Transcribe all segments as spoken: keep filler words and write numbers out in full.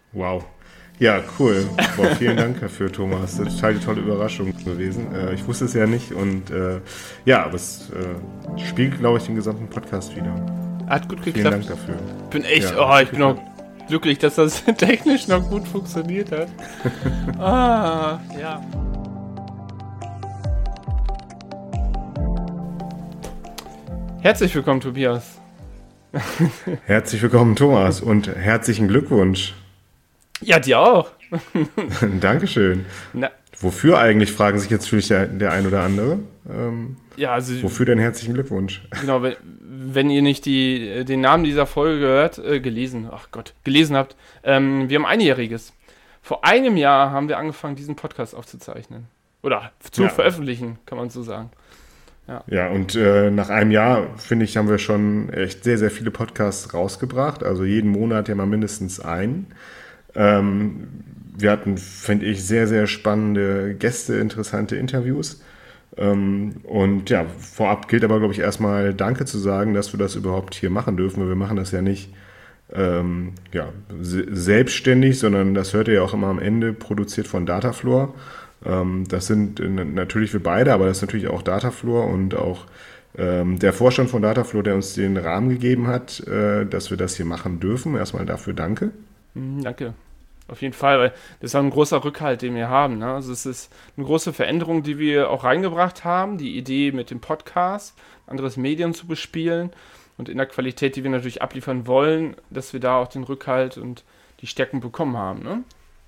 Wow. Ja, cool. Boah, vielen Dank dafür, Thomas. Das ist total die tolle Überraschung gewesen. Äh, ich wusste es ja nicht und äh, ja, aber es äh, spiegelt, glaube ich, den gesamten Podcast wieder. Hat gut geklappt. Vielen Dank dafür. Ich bin echt, Ja, oh, ich bin auch glücklich, dass das technisch noch gut funktioniert hat. ah, ja. Herzlich willkommen, Tobias. Herzlich willkommen, Thomas, und herzlichen Glückwunsch. Ja, dir auch. Dankeschön. Na, Wofür eigentlich, fragen sich jetzt natürlich der, der ein oder andere. Ähm, ja, also, wofür denn herzlichen Glückwunsch? Genau, wenn, wenn ihr nicht die, den Namen dieser Folge gehört, äh, gelesen, ach Gott, gelesen habt, ähm, wir haben Einjähriges. Vor einem Jahr haben wir angefangen, diesen Podcast aufzuzeichnen. Oder zu Ja. veröffentlichen, kann man so sagen. Ja, Ja, und äh, nach einem Jahr, finde ich, haben wir schon echt sehr, sehr viele Podcasts rausgebracht. Also jeden Monat ja mal mindestens einen. Ähm, wir hatten, finde ich, sehr, sehr spannende Gäste, interessante Interviews. Ähm, und ja, vorab gilt aber, glaube ich, erstmal Danke zu sagen, dass wir das überhaupt hier machen dürfen. Wir machen das ja nicht ähm, ja, se- selbstständig, sondern das hört ihr ja auch immer am Ende, produziert von Datafloor. Ähm, das sind äh, natürlich wir beide, aber das ist natürlich auch Datafloor und auch ähm, der Vorstand von Datafloor, der uns den Rahmen gegeben hat, äh, dass wir das hier machen dürfen. Erstmal dafür danke. Mhm, danke. Auf jeden Fall, weil das ist auch ein großer Rückhalt, den wir haben. Ne? Also es ist eine große Veränderung, die wir auch reingebracht haben. Die Idee mit dem Podcast, ein anderes Medium zu bespielen und in der Qualität, die wir natürlich abliefern wollen, dass wir da auch den Rückhalt und die Stärken bekommen haben. Ne?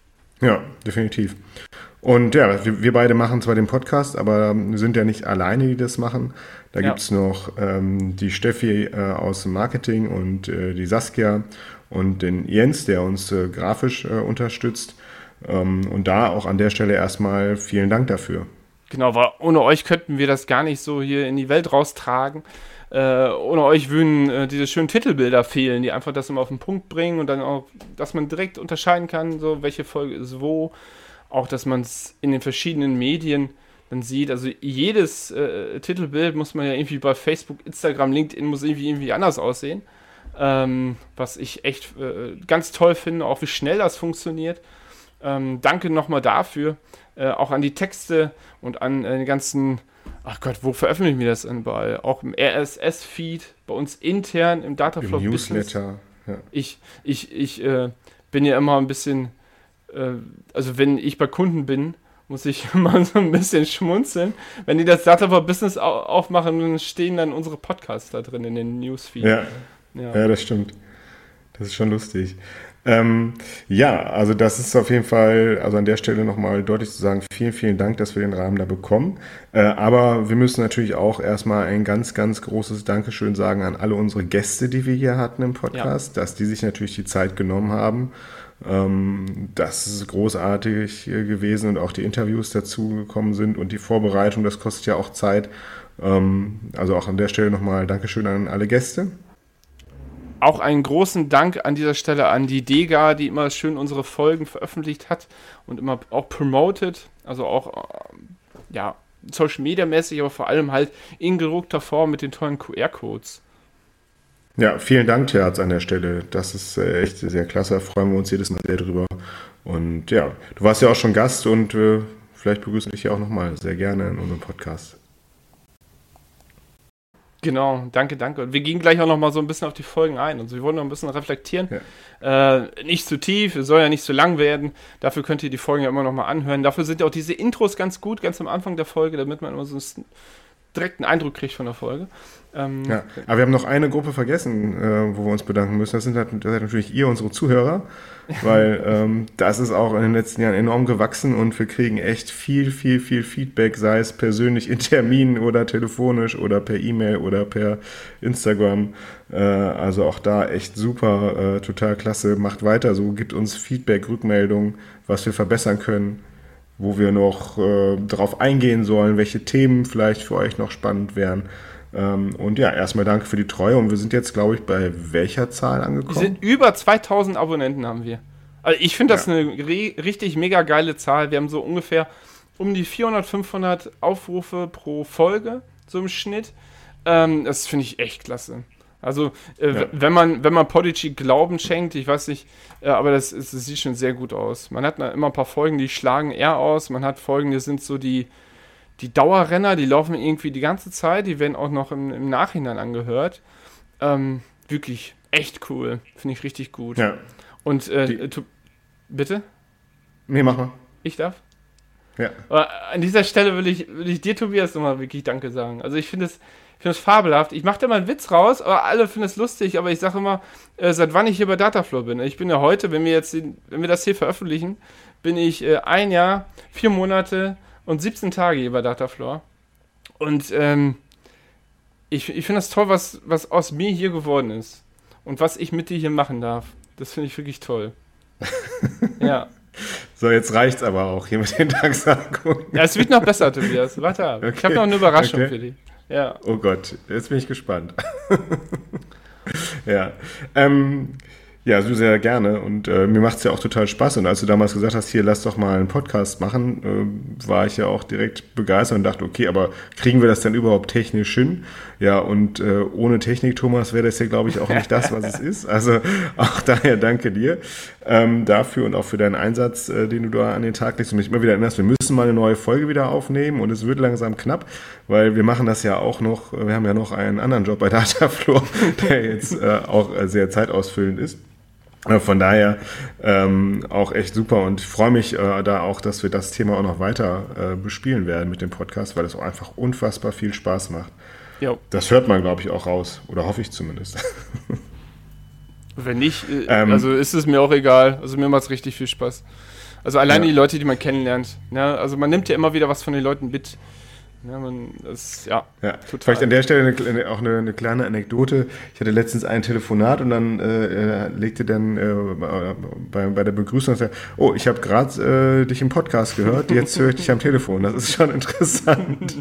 Ja, definitiv. Und ja, wir, wir beide machen zwar den Podcast, aber wir sind ja nicht alleine, die das machen. Da Ja. gibt es noch ähm, die Steffi äh, aus dem Marketing und äh, die Saskia und den Jens, der uns äh, grafisch äh, unterstützt. Ähm, und da auch an der Stelle erstmal vielen Dank dafür. Genau, weil ohne euch könnten wir das gar nicht so hier in die Welt raustragen. Äh, ohne euch würden äh, diese schönen Titelbilder fehlen, die einfach das immer auf den Punkt bringen und dann auch, dass man direkt unterscheiden kann, so welche Folge ist wo. Auch, dass man es in den verschiedenen Medien dann sieht. Also jedes äh, Titelbild muss man ja irgendwie bei Facebook, Instagram, LinkedIn muss irgendwie, irgendwie anders aussehen. Ähm, was ich echt äh, ganz toll finde, auch wie schnell das funktioniert. Ähm, danke nochmal dafür. Äh, auch an die Texte und an äh, den ganzen, ach Gott, wo veröffentlichen wir das denn bei? Auch im R S S-Feed, bei uns intern im Dataflow Im Business. Newsletter. Ja. Ich, ich, ich äh, bin ja immer ein bisschen, äh, also wenn ich bei Kunden bin, muss ich immer so ein bisschen schmunzeln. Wenn die das Dataflow Business au- aufmachen, dann stehen dann unsere Podcasts da drin in den Newsfeed. Ja. Ja. Ja, das stimmt. Das ist schon lustig. Ähm, ja, also das ist auf jeden Fall, also an der Stelle nochmal deutlich zu sagen, vielen, vielen Dank, dass wir den Rahmen da bekommen. Äh, aber wir müssen natürlich auch erstmal ein ganz, ganz großes Dankeschön sagen an alle unsere Gäste, die wir hier hatten im Podcast, dass die sich natürlich die Zeit genommen haben. Ähm, das ist großartig äh, gewesen und auch die Interviews dazu gekommen sind und die Vorbereitung, das kostet ja auch Zeit. Ähm, also auch an der Stelle nochmal Dankeschön an alle Gäste. Auch einen großen Dank an dieser Stelle an die Dega, die immer schön unsere Folgen veröffentlicht hat und immer auch promotet, also auch ähm, ja, Social Media mäßig, aber vor allem halt in gedruckter Form mit den tollen Q R-Codes. Ja, vielen Dank, Terz, an der Stelle. Das ist äh, echt sehr klasse. Da freuen wir uns jedes Mal sehr drüber. Und ja, du warst ja auch schon Gast und äh, vielleicht begrüßen wir dich ja auch nochmal sehr gerne in unserem Podcast. Genau, danke, danke. Und wir gehen gleich auch noch mal so ein bisschen auf die Folgen ein. Also wir wollen noch ein bisschen reflektieren. Ja. Äh, nicht zu tief, es soll ja nicht zu lang werden. Dafür könnt ihr die Folgen ja immer noch mal anhören. Dafür sind ja auch diese Intros ganz gut, ganz am Anfang der Folge, damit man immer so einen direkten Eindruck kriegt von der Folge. Ähm, ja, aber wir haben noch eine Gruppe vergessen, äh, wo wir uns bedanken müssen. Das sind halt, das seid natürlich ihr, unsere Zuhörer, weil ähm, das ist auch in den letzten Jahren enorm gewachsen und wir kriegen echt viel, viel, viel Feedback, sei es persönlich in Terminen oder telefonisch oder per E-Mail oder per Instagram. Äh, also auch da echt super, äh, total klasse. Macht weiter so, gibt uns Feedback, Rückmeldung, was wir verbessern können, wo wir noch äh, drauf eingehen sollen, welche Themen vielleicht für euch noch spannend wären. Ähm, und ja, erstmal danke für die Treue. Und wir sind jetzt, glaube ich, bei welcher Zahl angekommen? Wir sind über zweitausend Abonnenten haben wir. Also ich finde das ja. eine re- richtig mega geile Zahl. Wir haben so ungefähr um die vierhundert, fünfhundert Aufrufe pro Folge, so im Schnitt. Ähm, das finde ich echt klasse. Also, äh, Ja. wenn man, wenn man Podigy Glauben schenkt, ich weiß nicht, äh, aber das, ist, das sieht schon sehr gut aus. Man hat na, immer ein paar Folgen, die schlagen eher aus. Man hat Folgen, die sind so die, die Dauerrenner, die laufen irgendwie die ganze Zeit, die werden auch noch im, im Nachhinein angehört. Ähm, wirklich echt cool. Finde ich richtig gut. Ja. Und, äh, Die- tu, bitte? Nee, mach mal. Ich darf? Ja. Aber an dieser Stelle will ich, will ich dir, Tobias, nochmal wirklich Danke sagen. Also ich finde es, ich finde es fabelhaft. Ich mache da mal einen Witz raus, aber alle finden es lustig. Aber ich sage immer, äh, seit wann ich hier bei Dataflow bin. Ich bin ja heute, wenn wir jetzt, den, wenn wir das hier veröffentlichen, bin ich äh, ein Jahr, vier Monate und siebzehn Tage hier bei Dataflow. Und ähm, ich, ich finde das toll, was, was aus mir hier geworden ist. Und was ich mit dir hier machen darf. Das finde ich wirklich toll. Ja. So, jetzt reicht's aber auch hier mit den Danksagungen. Ja, es wird noch besser, Tobias. Warte ab. Ich habe noch eine Überraschung Okay. für dich. Ja. Oh Gott, jetzt bin ich gespannt. Ja, ähm, ja, so sehr gerne und äh, mir macht es ja auch total Spaß und als du damals gesagt hast, hier, lass doch mal einen Podcast machen, äh, war ich ja auch direkt begeistert und dachte, okay, aber kriegen wir das denn überhaupt technisch hin? Ja, und äh, ohne Technik, Thomas, wäre das ja, glaube ich, auch nicht das, was es ist. Also auch daher danke dir ähm, dafür und auch für deinen Einsatz, äh, den du da an den Tag legst und mich immer wieder erinnerst, wir müssen mal eine neue Folge wieder aufnehmen und es wird langsam knapp, weil wir machen das ja auch noch, wir haben ja noch einen anderen Job bei Dataflow, der jetzt äh, auch äh, sehr zeitausfüllend ist. Äh, Von daher ähm, auch echt super und ich freue mich äh, da auch, dass wir das Thema auch noch weiter äh, bespielen werden mit dem Podcast, weil es auch einfach unfassbar viel Spaß macht. Jo. Das hört man, glaube ich, auch raus. Oder hoffe ich zumindest. Wenn nicht, äh, Ähm. also ist es mir auch egal. Also mir macht es richtig viel Spaß. Also alleine Ja. die Leute, die man kennenlernt. Ne? Also man nimmt ja immer wieder was von den Leuten mit. Ja, man, das, ja, Ja, total. vielleicht an der Stelle eine, eine, auch eine, eine kleine Anekdote. Ich hatte letztens ein Telefonat und dann äh, legte dann äh, bei, bei der Begrüßung, sagte, oh, ich habe gerade äh, dich im Podcast gehört, jetzt höre ich dich am Telefon. Das ist schon interessant.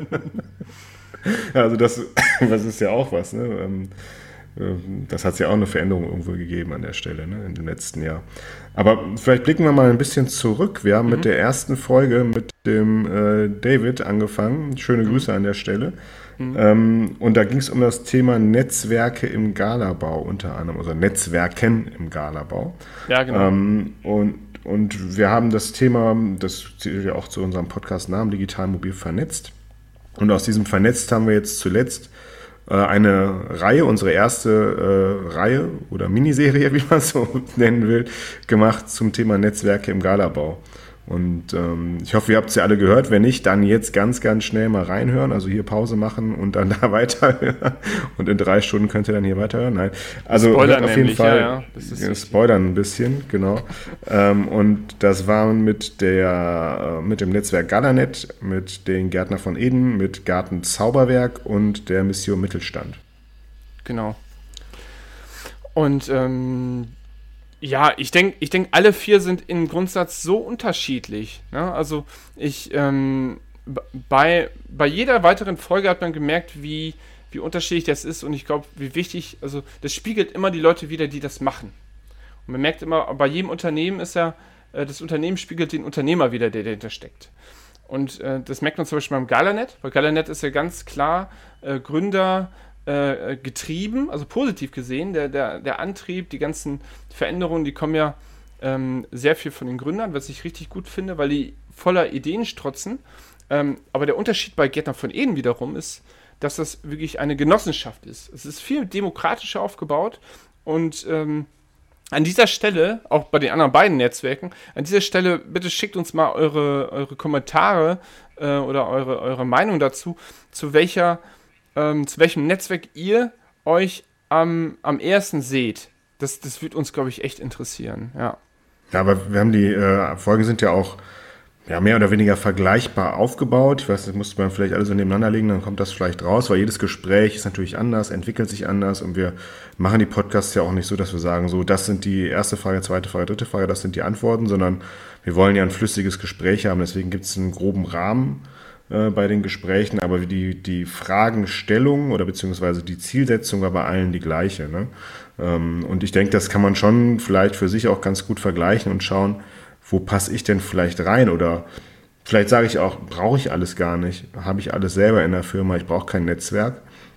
Ja, also das, das ist ja auch was. Ne? Ähm, ähm, Das hat es ja auch eine Veränderung irgendwo gegeben an der Stelle, ne, in dem letzten Jahr. Aber vielleicht blicken wir mal ein bisschen zurück. Wir haben Mhm. mit der ersten Folge mit dem äh, David angefangen. Schöne Grüße an der Stelle. Mhm. Ähm, und da ging es um das Thema Netzwerke im Galabau unter anderem, also Netzwerken im Galabau. Ja, genau. Ähm, und, und wir haben das Thema, das zählt ja auch zu unserem Podcast-Namen, digital mobil vernetzt. Und aus diesem Vernetzt haben wir jetzt zuletzt äh, eine Reihe, unsere erste äh, Reihe oder Miniserie, wie man es so nennen will, gemacht zum Thema Netzwerke im Galabau. Und ähm, ich hoffe, ihr habt es ja alle gehört. Wenn nicht, dann jetzt ganz, ganz schnell mal reinhören. Also hier Pause machen und dann da weiterhören. Und in drei Stunden könnt ihr dann hier weiterhören. Nein, also Spoilern hört auf jeden nämlich, Fall. ja, ja. Das ist Ja, wichtig. Spoilern ein bisschen, genau. ähm, und das waren mit der äh, mit dem Netzwerk Galanet, mit den Gärtner von Eden, mit Garten Zauberwerk und der Mission Mittelstand. Genau. Und ähm, ja, ich denke, ich denk, alle vier sind im Grundsatz so unterschiedlich. Ne? Also ich ähm, b- bei, bei jeder weiteren Folge hat man gemerkt, wie, wie unterschiedlich das ist und ich glaube, wie wichtig, also das spiegelt immer die Leute wider, die das machen. Und man merkt immer, bei jedem Unternehmen ist ja, äh, das Unternehmen spiegelt den Unternehmer wider, der dahinter steckt. Und äh, das merkt man zum Beispiel beim Galanet, weil Galanet ist ja ganz klar äh, Gründer äh, getrieben, also positiv gesehen, der, der, der Antrieb, die ganzen Veränderungen, die kommen ja ähm, sehr viel von den Gründern, was ich richtig gut finde, weil die voller Ideen strotzen. Ähm, aber der Unterschied bei Gärtner von Eden wiederum ist, dass das wirklich eine Genossenschaft ist. Es ist viel demokratischer aufgebaut und ähm, an dieser Stelle, auch bei den anderen beiden Netzwerken, an dieser Stelle bitte schickt uns mal eure, eure Kommentare äh, oder eure, eure Meinung dazu, zu welcher, ähm, zu welchem Netzwerk ihr euch am, am ehesten seht. Das, das wird uns, glaube ich, echt interessieren. Ja. Ja, aber wir haben die äh, Folgen sind ja auch ja, mehr oder weniger vergleichbar aufgebaut. Ich weiß, das musste man vielleicht alle so nebeneinander legen, dann kommt das vielleicht raus, weil jedes Gespräch ist natürlich anders, entwickelt sich anders und wir machen die Podcasts ja auch nicht so, dass wir sagen, so, das sind die erste Frage, zweite Frage, dritte Frage, das sind die Antworten, sondern wir wollen ja ein flüssiges Gespräch haben, deswegen gibt es einen groben Rahmen äh, bei den Gesprächen, aber die, die Fragenstellung oder beziehungsweise die Zielsetzung war bei allen die gleiche. Ne? Ähm, und ich denke, das kann man schon vielleicht für sich auch ganz gut vergleichen und schauen, wo passe ich denn vielleicht rein oder vielleicht sage ich auch, brauche ich alles gar nicht, habe ich alles selber in der Firma, ich brauche kein Netzwerk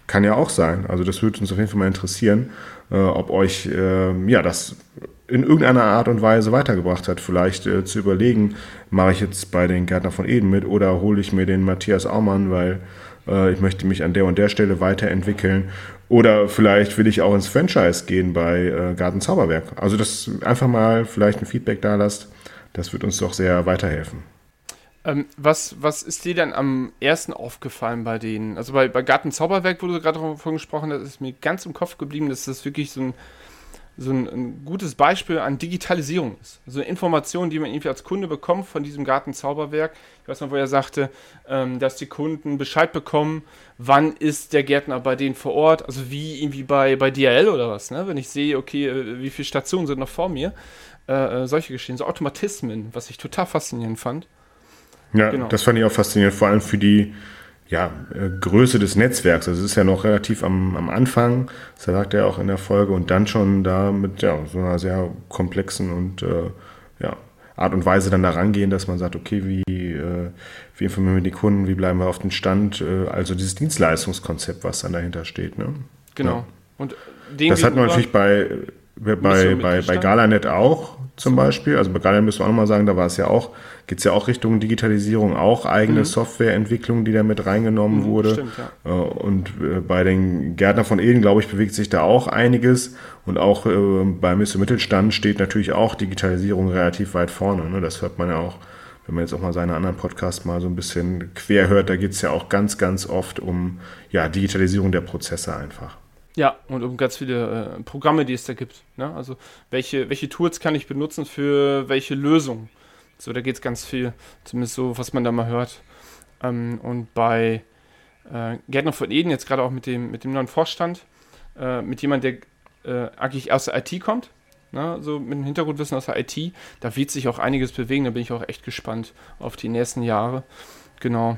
kann ja auch sein. Also das würde uns auf jeden Fall mal interessieren, äh, ob euch äh, ja das in irgendeiner Art und Weise weitergebracht hat. Vielleicht äh, zu überlegen, mache ich jetzt bei den Gärtner von Eden mit oder hole ich mir den Matthias Aumann, weil äh, ich möchte mich an der und der Stelle weiterentwickeln. Oder vielleicht will ich auch ins Franchise gehen bei äh, Garten Zauberwerk. Also das einfach mal vielleicht ein Feedback da lasst, das wird uns doch sehr weiterhelfen. Ähm, was, was ist dir denn am ersten aufgefallen bei denen? Also bei, bei Garten Zauberwerk, wo du gerade davon gesprochen hast, ist mir ganz im Kopf geblieben, dass das wirklich so ein, so ein, ein gutes Beispiel an Digitalisierung ist. Also eine Information, die man irgendwie als Kunde bekommt von diesem Garten Zauberwerk. Ich weiß noch, wo er sagte, ähm, dass die Kunden Bescheid bekommen, wann ist der Gärtner bei denen vor Ort. Also wie irgendwie bei, bei D H L oder was. Ne? Wenn ich sehe, okay, äh, wie viele Stationen sind noch vor mir. Äh, äh, solche Geschichten, so Automatismen, was ich total faszinierend fand. Ja, Genau. Das fand ich auch faszinierend, vor allem für die ja, äh, Größe des Netzwerks. Also es ist ja noch relativ am, am Anfang, das sagt er auch in der Folge, und dann schon da mit ja, so einer sehr komplexen und äh, ja, Art und Weise dann da rangehen, dass man sagt, okay, wie, äh, wie informieren wir die Kunden, wie bleiben wir auf den Stand, äh, also dieses Dienstleistungskonzept, was dann dahinter steht. Ne? Genau. Ja. Und den das hat man natürlich bei, bei, bei, bei, bei Galanet auch zum Beispiel. Also bei Galanet müssen wir auch nochmal sagen, da war es ja auch, geht es ja auch Richtung Digitalisierung, auch eigene mhm. Softwareentwicklung, die da mit reingenommen mhm, wurde. Stimmt, ja. Und bei den Gärtner von Eden, glaube ich, bewegt sich da auch einiges. Und auch bei Mister Mittelstand steht natürlich auch Digitalisierung relativ weit vorne. Das hört man ja auch, wenn man jetzt auch mal seine anderen Podcasts mal so ein bisschen quer hört, da geht es ja auch ganz, ganz oft um ja, Digitalisierung der Prozesse einfach. Ja, und um ganz viele äh, Programme, die es da gibt. Ne? Also welche, welche Tools kann ich benutzen für welche Lösung? So, da geht es ganz viel, zumindest so, was man da mal hört. Ähm, und bei äh, Gärtner von Eden, jetzt gerade auch mit dem, mit dem neuen Vorstand, äh, mit jemandem, der äh, eigentlich aus der I T kommt, ne? So mit dem Hintergrundwissen aus der I T, da wird sich auch einiges bewegen, da bin ich auch echt gespannt auf die nächsten Jahre. Genau.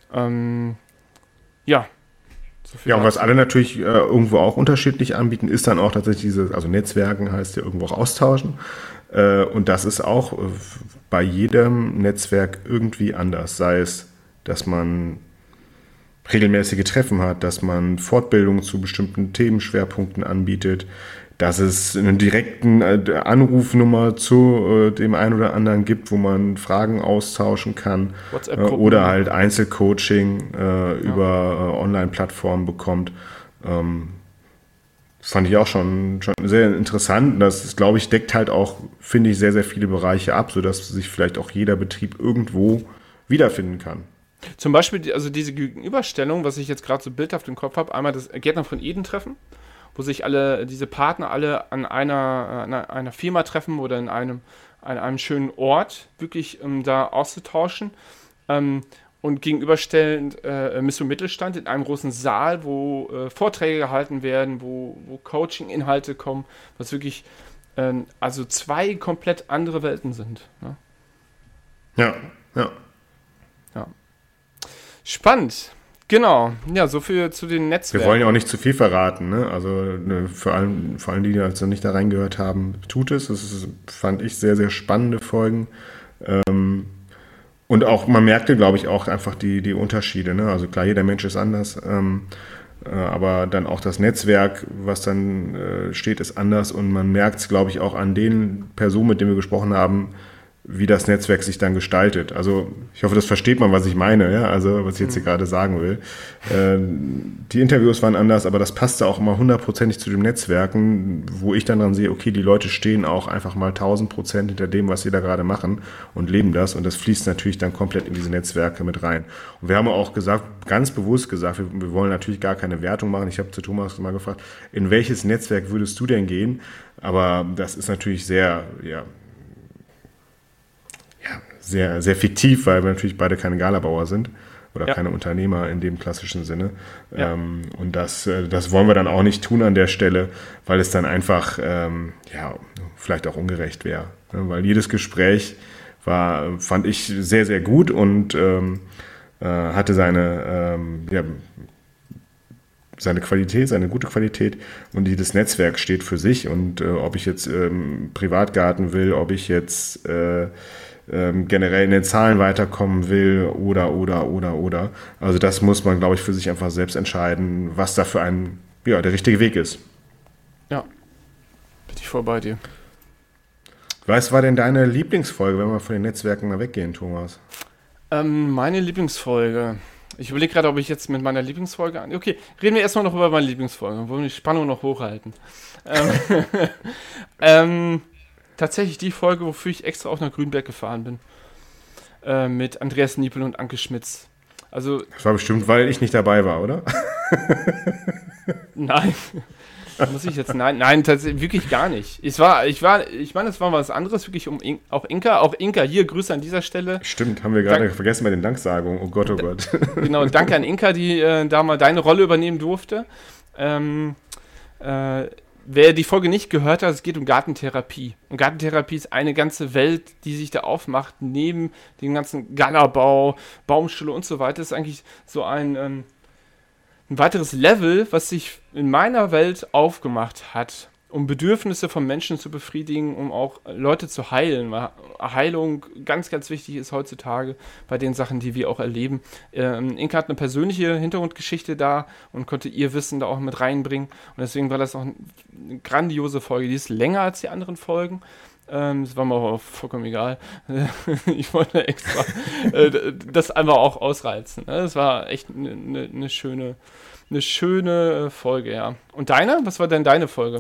Ähm, ja. So ja, und was alle natürlich äh, irgendwo auch unterschiedlich anbieten, ist dann auch tatsächlich diese, also Netzwerken heißt ja irgendwo auch austauschen. Äh, und das ist auch äh, bei jedem Netzwerk irgendwie anders. Sei es, dass man regelmäßige Treffen hat, dass man Fortbildungen zu bestimmten Themenschwerpunkten anbietet, dass es eine direkten äh, Anrufnummer zu äh, dem einen oder anderen gibt, wo man Fragen austauschen kann äh, oder halt Einzelcoaching äh, ja. über äh, Online-Plattformen bekommt. Ähm, das fand ich auch schon, schon sehr interessant. Das, ist, glaube ich, deckt halt auch, finde ich, sehr, sehr viele Bereiche ab, sodass sich vielleicht auch jeder Betrieb irgendwo wiederfinden kann. Zum Beispiel also diese Gegenüberstellung, was ich jetzt gerade so bildhaft im Kopf habe, einmal das Gärtner von Eden treffen, wo sich alle, diese Partner alle an einer, an einer Firma treffen oder in einem, an einem schönen Ort, wirklich um da auszutauschen. Ähm, und gegenüberstellend äh, Mister Mittelstand in einem großen Saal, wo äh, Vorträge gehalten werden, wo, wo Coaching-Inhalte kommen, was wirklich ähm, also zwei komplett andere Welten sind. Ne? Ja, ja. Ja. Spannend. Genau, ja, so viel zu den Netzwerken. Wir wollen ja auch nicht zu viel verraten, ne? Also ne, vor allem, vor allem die, die also nicht da reingehört haben, tut es. Das ist, fand ich, sehr, sehr spannende Folgen. Ähm, und auch, man merkte, glaube ich, auch einfach die, die Unterschiede, ne? Also klar, jeder Mensch ist anders, ähm, äh, aber dann auch das Netzwerk, was dann äh, steht, ist anders und man merkt es, glaube ich, auch an den Personen, mit denen wir gesprochen haben, wie das Netzwerk sich dann gestaltet. Also ich hoffe, das versteht man, was ich meine, ja, also was ich jetzt hier mhm. gerade sagen will. Ähm, die Interviews waren anders, aber das passte auch immer hundertprozentig zu den Netzwerken, wo ich dann dran sehe, okay, die Leute stehen auch einfach mal tausend Prozent hinter dem, was sie da gerade machen und leben das und das fließt natürlich dann komplett in diese Netzwerke mit rein. Und wir haben auch gesagt, ganz bewusst gesagt, wir, wir wollen natürlich gar keine Wertung machen. Ich habe zu Thomas mal gefragt, in welches Netzwerk würdest du denn gehen? Aber das ist natürlich sehr, ja, Ja, sehr, sehr fiktiv, weil wir natürlich beide keine Galabauer sind oder ja. keine Unternehmer in dem klassischen Sinne. Ja. Ähm, und das, das wollen wir dann auch nicht tun an der Stelle, weil es dann einfach ähm, ja, vielleicht auch ungerecht wäre. Ne? Weil jedes Gespräch war, fand ich sehr, sehr gut und ähm, äh, hatte seine, ähm, ja, seine Qualität, seine gute Qualität und jedes Netzwerk steht für sich und äh, ob ich jetzt ähm, Privatgarten will, ob ich jetzt äh, ähm, generell in den Zahlen weiterkommen will oder, oder, oder, oder. Also das muss man, glaube ich, für sich einfach selbst entscheiden, was da für einen, ja, der richtige Weg ist. Ja, bin ich voll bei dir. Was war denn deine Lieblingsfolge, wenn wir von den Netzwerken mal weggehen, Thomas? Ähm, meine Lieblingsfolge. Ich überlege gerade, ob ich jetzt mit meiner Lieblingsfolge an. Okay, reden wir erstmal noch über meine Lieblingsfolge. Wollen wir die Spannung noch hochhalten? ähm, ähm, tatsächlich die Folge, wofür ich extra auch nach Grünberg gefahren bin. Äh, mit Andreas Niepel und Anke Schmitz. Also, das war bestimmt, weil ich nicht dabei war, oder? Nein. Muss ich jetzt, nein, nein, tatsächlich wirklich gar nicht. Ich war, ich war, ich meine, es war was anderes, wirklich um In, auch Inka, auch Inka, hier, Grüße an dieser Stelle. Stimmt, haben wir gerade Dank, vergessen bei den Danksagungen, oh Gott, oh Gott. Genau, danke an Inka, die äh, da mal deine Rolle übernehmen durfte. Ähm, äh, wer die Folge nicht gehört hat, es geht um Gartentherapie. Und Gartentherapie ist eine ganze Welt, die sich da aufmacht, neben dem ganzen Gallerbau, Baumschule und so weiter. Das ist eigentlich so ein, ähm, ein weiteres Level, was sich in meiner Welt aufgemacht hat, um Bedürfnisse von Menschen zu befriedigen, um auch Leute zu heilen. Heilung ganz, ganz wichtig ist heutzutage bei den Sachen, die wir auch erleben. Ähm, Inka hat eine persönliche Hintergrundgeschichte da und konnte ihr Wissen da auch mit reinbringen. Und deswegen war das auch eine grandiose Folge. Die ist länger als die anderen Folgen. Ähm, das war mir auch vollkommen egal. Ich wollte extra äh, das einfach auch ausreizen. Ne? Das war echt eine ne, ne schöne, eine schöne Folge, ja. Und deine? Was war denn deine Folge?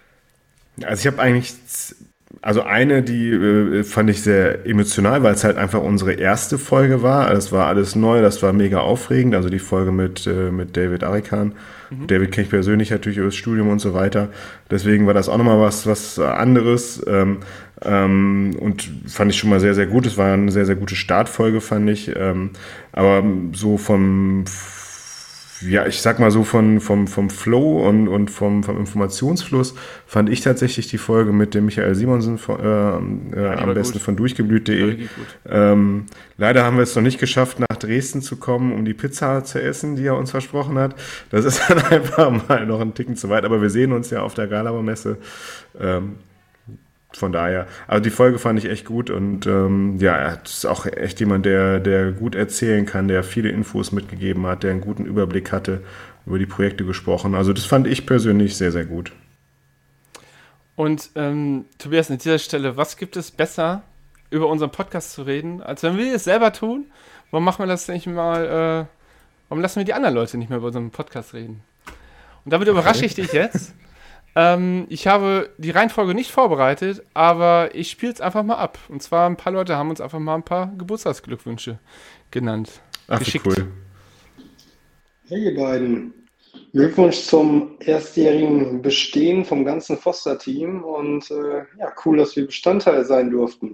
Also ich habe eigentlich, also eine, die äh, fand ich sehr emotional, weil es halt einfach unsere erste Folge war. Das war alles neu, das war mega aufregend. Also die Folge mit, äh, mit David Arikan. Mhm. David kenne ich persönlich natürlich über das Studium und so weiter. Deswegen war das auch nochmal was, was anderes. Ähm, ähm, und fand ich schon mal sehr, sehr gut. Es war eine sehr, sehr gute Startfolge, fand ich. Ähm, aber so vom... Ja, ich sag mal so von, vom, vom Flow und, und vom, vom Informationsfluss fand ich tatsächlich die Folge mit dem Michael Simonsen von, äh, äh, am besten gut. Von durchgeblüht punkt de. Ähm, leider haben wir es noch nicht geschafft, nach Dresden zu kommen, um die Pizza zu essen, die er uns versprochen hat. Das ist dann einfach mal noch ein Ticken zu weit, aber wir sehen uns ja auf der Galauer-Messe. Ähm, Von daher, also die Folge fand ich echt gut und ähm, ja, er ist auch echt jemand, der, der gut erzählen kann, der viele Infos mitgegeben hat, der einen guten Überblick hatte, über die Projekte gesprochen. Also das fand ich persönlich sehr, sehr gut. Und ähm, Tobias, an dieser Stelle, was gibt es besser, über unseren Podcast zu reden, als wenn wir es selber tun? Warum machen wir das nicht mal, äh, warum lassen wir die anderen Leute nicht mehr über unseren Podcast reden? Und damit überrasche ich dich jetzt. Ähm, ich habe die Reihenfolge nicht vorbereitet, aber ich spiele es einfach mal ab. Und zwar ein paar Leute haben uns einfach mal ein paar Geburtstagsglückwünsche genannt. Ach, geschickt. Cool. Hey ihr beiden, Glückwunsch zum erstjährigen Bestehen vom ganzen Foster-Team und äh, ja, cool, dass wir Bestandteil sein durften.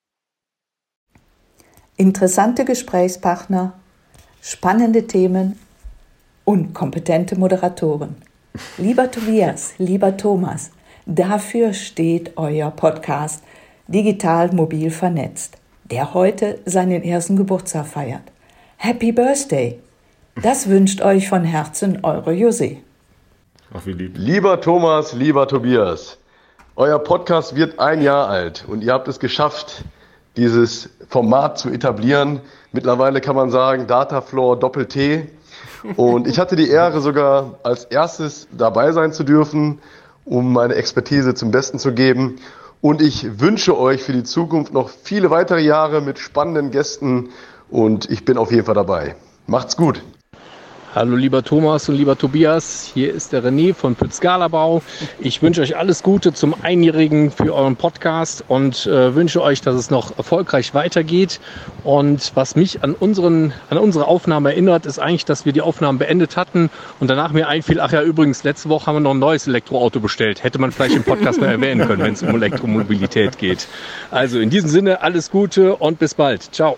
Interessante Gesprächspartner, spannende Themen und kompetente Moderatoren. Lieber Tobias, lieber Thomas, dafür steht euer Podcast Digital Mobil Vernetzt, der heute seinen ersten Geburtstag feiert. Happy Birthday! Das wünscht euch von Herzen eure José. Ach, wie lieb. Lieber Thomas, lieber Tobias, euer Podcast wird ein Jahr alt und ihr habt es geschafft, dieses Format zu etablieren. Mittlerweile kann man sagen Datafloor Doppel-T. Und ich hatte die Ehre, sogar als erstes dabei sein zu dürfen, um meine Expertise zum Besten zu geben. Und ich wünsche euch für die Zukunft noch viele weitere Jahre mit spannenden Gästen und ich bin auf jeden Fall dabei. Macht's gut! Hallo lieber Thomas und lieber Tobias, hier ist der René von Pütz-Galabau. Ich wünsche euch alles Gute zum Einjährigen für euren Podcast und äh, wünsche euch, dass es noch erfolgreich weitergeht. Und was mich an, unseren, an unsere Aufnahme erinnert, ist eigentlich, dass wir die Aufnahmen beendet hatten und danach mir einfiel, ach ja übrigens, letzte Woche haben wir noch ein neues Elektroauto bestellt. Hätte man vielleicht im Podcast mal erwähnen können, wenn es um Elektromobilität geht. Also in diesem Sinne, alles Gute und bis bald. Ciao.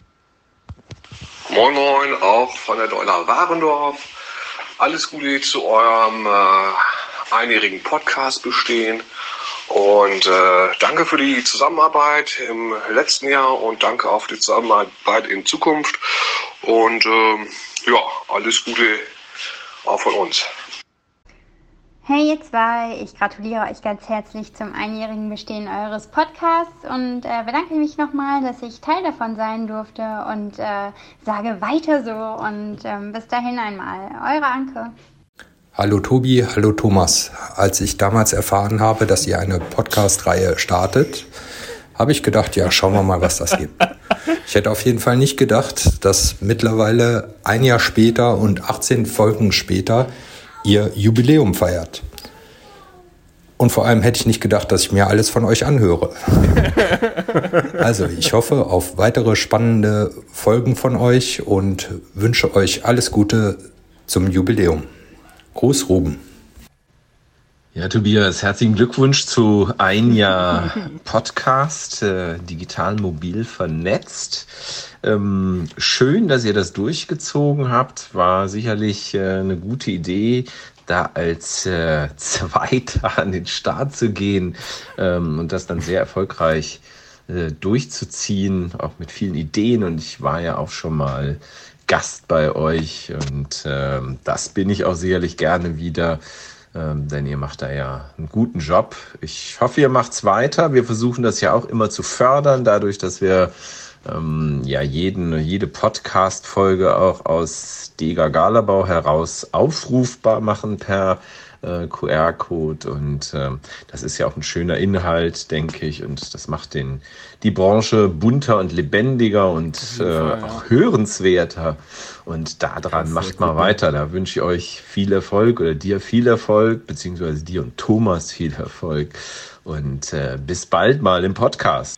Moin Moin, auch von der Deuler Warendorf. Alles Gute zu eurem äh, einjährigen Podcast bestehen und äh, danke für die Zusammenarbeit im letzten Jahr und danke auf die Zusammenarbeit in Zukunft und äh, ja, alles Gute auch von uns. Hey ihr zwei, ich gratuliere euch ganz herzlich zum einjährigen Bestehen eures Podcasts und äh, bedanke mich nochmal, dass ich Teil davon sein durfte und äh, sage weiter so und ähm, bis dahin einmal. Eure Anke. Hallo Tobi, hallo Thomas. Als ich damals erfahren habe, dass ihr eine Podcast-Reihe startet, habe ich gedacht, ja, schauen wir mal, was das gibt. Ich hätte auf jeden Fall nicht gedacht, dass mittlerweile ein Jahr später und achtzehn Folgen später ihr Jubiläum feiert. Und vor allem hätte ich nicht gedacht, dass ich mir alles von euch anhöre. Also ich hoffe auf weitere spannende Folgen von euch und wünsche euch alles Gute zum Jubiläum. Gruß, Ruben. Ja, Tobias, herzlichen Glückwunsch zu ein Jahr Podcast, äh, digital mobil vernetzt. Ähm, schön, dass ihr das durchgezogen habt. War sicherlich äh, eine gute Idee, da als äh, Zweiter an den Start zu gehen ähm, und das dann sehr erfolgreich äh, durchzuziehen, auch mit vielen Ideen. Und ich war ja auch schon mal Gast bei euch und äh, das bin ich auch sicherlich gerne wieder. Ähm, denn ihr macht da ja einen guten Job. Ich hoffe, ihr macht's weiter. Wir versuchen das ja auch immer zu fördern, dadurch, dass wir ähm, ja jeden, jede Podcast-Folge auch aus Dega Galabau heraus aufrufbar machen per äh, Q R-Code. Und äh, das ist ja auch ein schöner Inhalt, denke ich. Und das macht den, die Branche bunter und lebendiger und äh, Fall, ja. auch hörenswerter. Und daran macht mal weiter. Da wünsche ich euch viel Erfolg oder dir viel Erfolg, beziehungsweise dir und Thomas viel Erfolg. Und äh, bis bald mal im Podcast.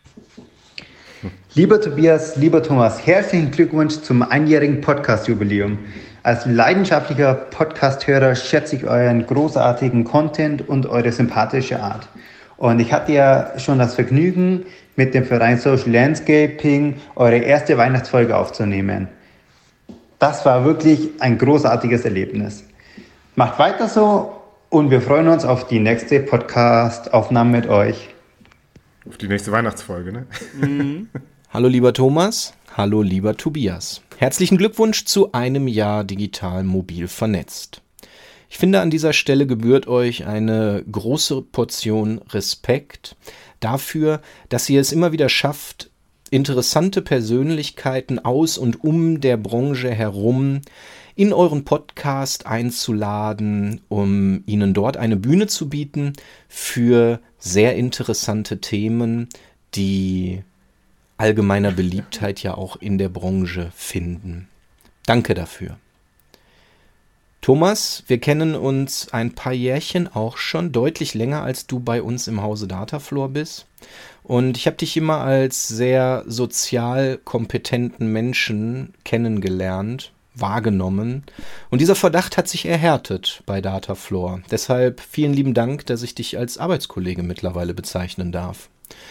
Lieber Tobias, lieber Thomas, herzlichen Glückwunsch zum einjährigen Podcast-Jubiläum. Als leidenschaftlicher Podcast-Hörer schätze ich euren großartigen Content und eure sympathische Art. Und ich hatte ja schon das Vergnügen, mit dem Verein Social Landscaping eure erste Weihnachtsfolge aufzunehmen. Das war wirklich ein großartiges Erlebnis. Macht weiter so und wir freuen uns auf die nächste Podcast-Aufnahme mit euch. Auf die nächste Weihnachtsfolge, ne? Mhm. Hallo lieber Thomas, hallo lieber Tobias. Herzlichen Glückwunsch zu einem Jahr digital mobil vernetzt. Ich finde, an dieser Stelle gebührt euch eine große Portion Respekt dafür, dass ihr es immer wieder schafft, interessante Persönlichkeiten aus und um der Branche herum in euren Podcast einzuladen, um ihnen dort eine Bühne zu bieten für sehr interessante Themen, die allgemeiner Beliebtheit ja auch in der Branche finden. Danke dafür. Thomas, wir kennen uns ein paar Jährchen auch schon, deutlich länger als du bei uns im Hause Datafloor bist. Und ich habe dich immer als sehr sozial kompetenten Menschen kennengelernt, wahrgenommen. Und dieser Verdacht hat sich erhärtet bei Datafloor. Deshalb vielen lieben Dank, dass ich dich als Arbeitskollege mittlerweile bezeichnen darf.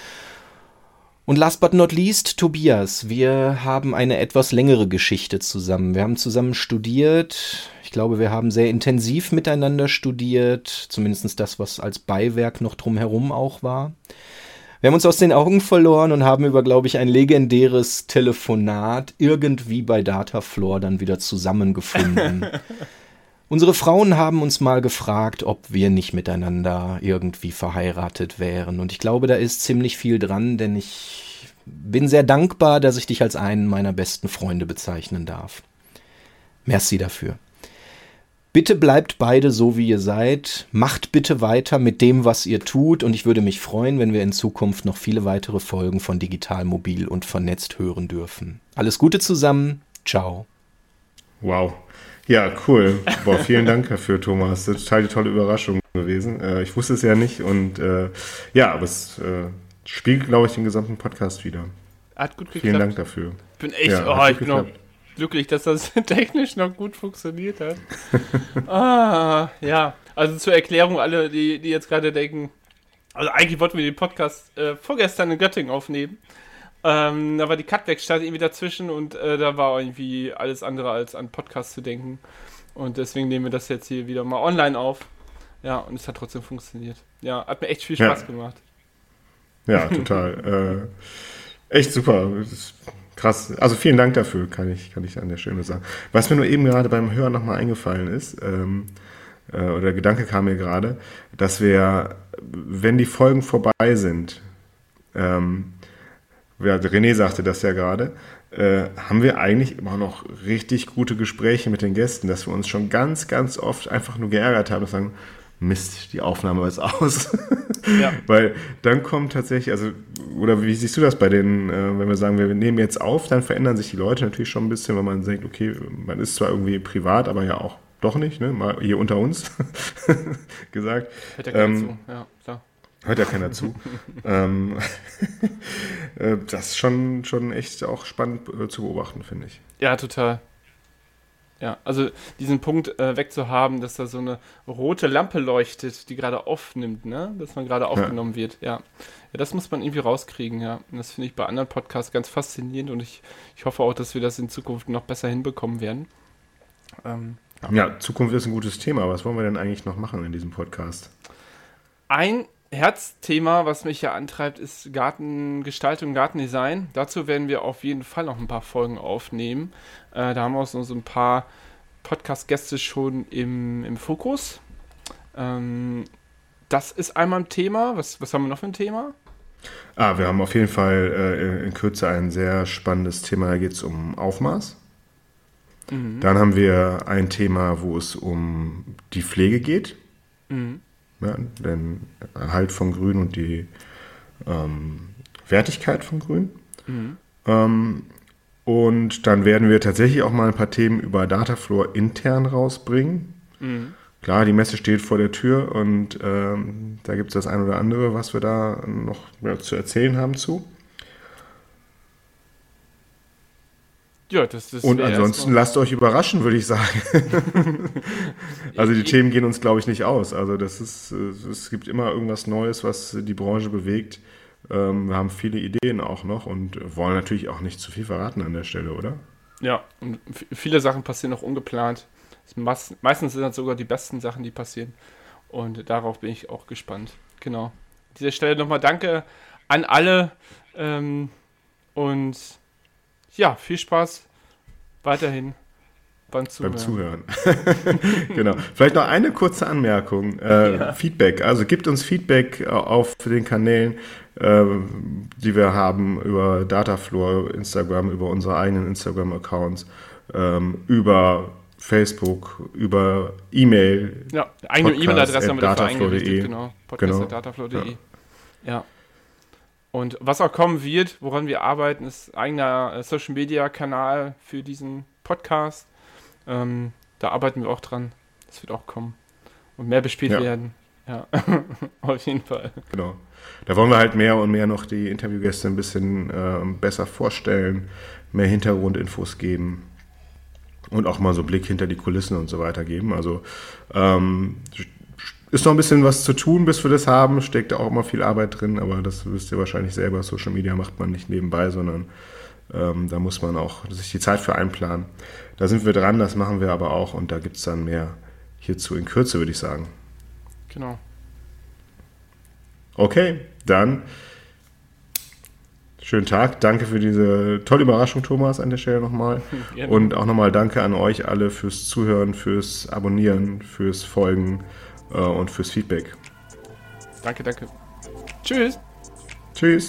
Und last but not least, Tobias, wir haben eine etwas längere Geschichte zusammen. Wir haben zusammen studiert. Ich glaube, wir haben sehr intensiv miteinander studiert. Zumindest das, was als Beiwerk noch drumherum auch war. Wir haben uns aus den Augen verloren und haben über, glaube ich, ein legendäres Telefonat irgendwie bei Datafloor dann wieder zusammengefunden. Unsere Frauen haben uns mal gefragt, ob wir nicht miteinander irgendwie verheiratet wären. Und ich glaube, da ist ziemlich viel dran, denn ich bin sehr dankbar, dass ich dich als einen meiner besten Freunde bezeichnen darf. Merci dafür. Bitte bleibt beide so, wie ihr seid. Macht bitte weiter mit dem, was ihr tut. Und ich würde mich freuen, wenn wir in Zukunft noch viele weitere Folgen von Digital, Mobil und Vernetzt hören dürfen. Alles Gute zusammen. Ciao. Wow. Ja, cool. Boah, vielen Dank dafür, Thomas. Das ist total die tolle Überraschung gewesen. Äh, ich wusste es ja nicht und äh, ja, aber es äh, spiegelt, glaube ich, den gesamten Podcast wieder. Hat gut geklappt. Vielen Dank dafür. Ich bin echt, ja, oh, ich bin auch glücklich, dass das technisch noch gut funktioniert hat. ah, ja. Also zur Erklärung, alle, die, die jetzt gerade denken, also eigentlich wollten wir den Podcast äh, vorgestern in Göttingen aufnehmen. Ähm, da war die Cut-Werkstatt irgendwie dazwischen und äh, da war irgendwie alles andere als an Podcast zu denken. Und deswegen nehmen wir das jetzt hier wieder mal online auf. Ja, und es hat trotzdem funktioniert. Ja, hat mir echt viel Spaß ja. gemacht. Ja, total. äh, echt super. Das ist krass. Also vielen Dank dafür, kann ich, kann ich an der Stelle sagen. Was mir nur eben gerade beim Hören nochmal eingefallen ist, ähm, äh, oder der Gedanke kam mir gerade, dass wir, wenn die Folgen vorbei sind, ähm, ja, René sagte das ja gerade, äh, haben wir eigentlich immer noch richtig gute Gespräche mit den Gästen, dass wir uns schon ganz, ganz oft einfach nur geärgert haben und sagen, Mist, die Aufnahme ist aus. Ja. Weil dann kommt tatsächlich, also, oder wie siehst du das bei den, äh, wenn wir sagen, wir nehmen jetzt auf, dann verändern sich die Leute natürlich schon ein bisschen, weil man denkt, okay, man ist zwar irgendwie privat, aber ja auch doch nicht, ne? Mal hier unter uns gesagt. Hört ja keiner ähm, zu, ja, klar. Hört ja keiner zu. ähm, das ist schon, schon echt auch spannend äh, zu beobachten, finde ich. Ja, total. Ja, also diesen Punkt äh, wegzuhaben, dass da so eine rote Lampe leuchtet, die gerade aufnimmt, ne? Dass man gerade aufgenommen ja. wird, ja. Ja, das muss man irgendwie rauskriegen, ja. Und das finde ich bei anderen Podcasts ganz faszinierend und ich, ich hoffe auch, dass wir das in Zukunft noch besser hinbekommen werden. Ähm, ja. ja, Zukunft ist ein gutes Thema. Was wollen wir denn eigentlich noch machen in diesem Podcast? Ein Herzthema, was mich ja antreibt, ist Gartengestaltung, Gartendesign. Dazu werden wir auf jeden Fall noch ein paar Folgen aufnehmen. Äh, da haben wir auch so, so ein paar Podcast-Gäste schon im, im Fokus. Ähm, das ist einmal ein Thema. Was, was haben wir noch für ein Thema? Ah, wir haben auf jeden Fall äh, in Kürze ein sehr spannendes Thema. Da geht es um Aufmaß. Mhm. Dann haben wir ein Thema, wo es um die Pflege geht. Mhm. Ja, den Erhalt von Grün und die ähm, Wertigkeit von Grün. Mhm. Ähm, und dann werden wir tatsächlich auch mal ein paar Themen über Datafloor intern rausbringen. Mhm. Klar, die Messe steht vor der Tür und ähm, da gibt es das ein oder andere, was wir da noch ja, zu erzählen haben zu. Ja, das, das und ansonsten lasst euch überraschen, würde ich sagen. Also die Themen gehen uns, glaube ich, nicht aus. Also das ist, es gibt immer irgendwas Neues, was die Branche bewegt. Ähm, wir haben viele Ideen auch noch und wollen natürlich auch nicht zu viel verraten an der Stelle, oder? Ja, und f- viele Sachen passieren noch ungeplant. Meist, meistens sind das sogar die besten Sachen, die passieren. Und darauf bin ich auch gespannt. Genau. An dieser Stelle nochmal Danke an alle ähm, und ja, viel Spaß weiterhin beim Zuhören. Beim Zuhören. Genau. Vielleicht noch eine kurze Anmerkung. Äh, ja. Feedback. Also gibt uns Feedback auf den Kanälen, äh, die wir haben über Datafloor, Instagram, über unsere eigenen Instagram-Accounts, ähm, über Facebook, über E-Mail. Ja, eigene E-Mail-Adresse haben wir dafür eingerichtet. Genau. podcast at datafloor punkt de. Ja. ja. Und was auch kommen wird, woran wir arbeiten, ist eigener Social-Media-Kanal für diesen Podcast. Ähm, da arbeiten wir auch dran. Das wird auch kommen. Und mehr bespielt ja. werden. Ja, auf jeden Fall. Genau. Da wollen wir halt mehr und mehr noch die Interviewgäste ein bisschen äh, besser vorstellen, mehr Hintergrundinfos geben und auch mal so Blick hinter die Kulissen und so weiter geben. Also ähm, ist noch ein bisschen was zu tun, bis wir das haben. Steckt auch immer viel Arbeit drin, aber das wisst ihr wahrscheinlich selber. Social Media macht man nicht nebenbei, sondern ähm, da muss man auch sich die Zeit für einplanen. Da sind wir dran, das machen wir aber auch und da gibt es dann mehr hierzu in Kürze, würde ich sagen. Genau. Okay, dann schönen Tag. Danke für diese tolle Überraschung, Thomas, an der Stelle nochmal. Ja, und auch nochmal danke an euch alle fürs Zuhören, fürs Abonnieren, fürs Folgen und fürs Feedback. Danke, danke. Tschüss. Tschüss.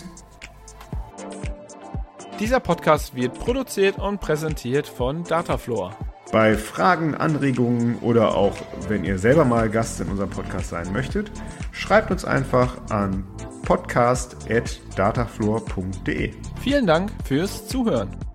Dieser Podcast wird produziert und präsentiert von Datafloor. Bei Fragen, Anregungen oder auch wenn ihr selber mal Gast in unserem Podcast sein möchtet, schreibt uns einfach an podcast at datafloor punkt de. Vielen Dank fürs Zuhören.